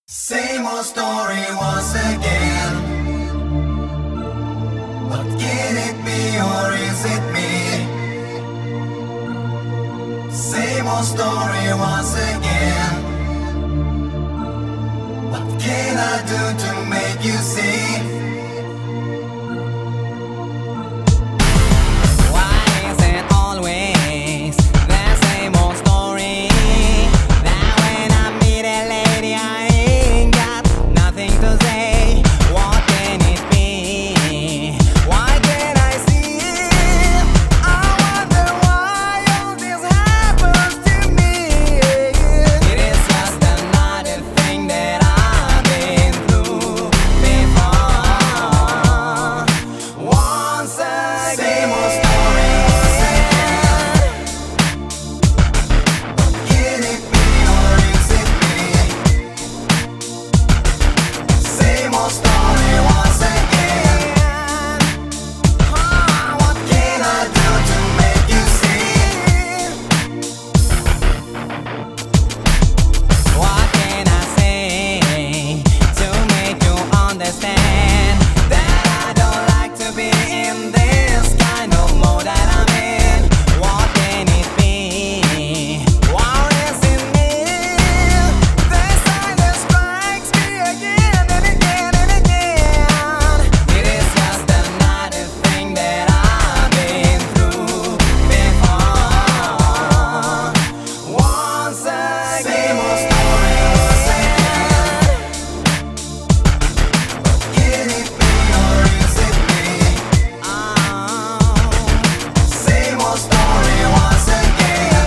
Same old story once again. But can it be or is it me? Same old story once again. What can I do to make you see? Why is it always the same old story? That when I meet a lady I ain't got nothing to say. What can it be? Why can't I see it? I wonder why all this happens to me. It is just another thing that I've been through before. Once again, Same old story once again. Can it be or is it me? Same old story once again. What can I do to make you see? What can I say to make you understand that I don't like to be in this kind of mode that I'm in? What can it be? What is in me? This silence strikes me again and again and again. It is just another thing that I've been through before. Once again. Same old story once again. Can it be or is it me? Same old story once again.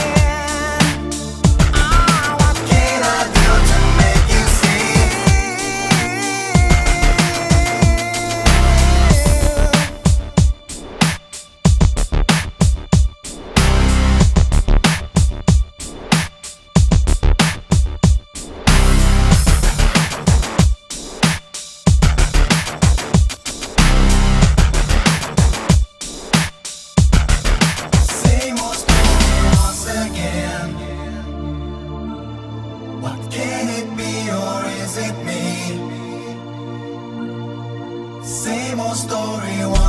What can I do to make you see? Same old story once again. What can it be or is it me? Same old story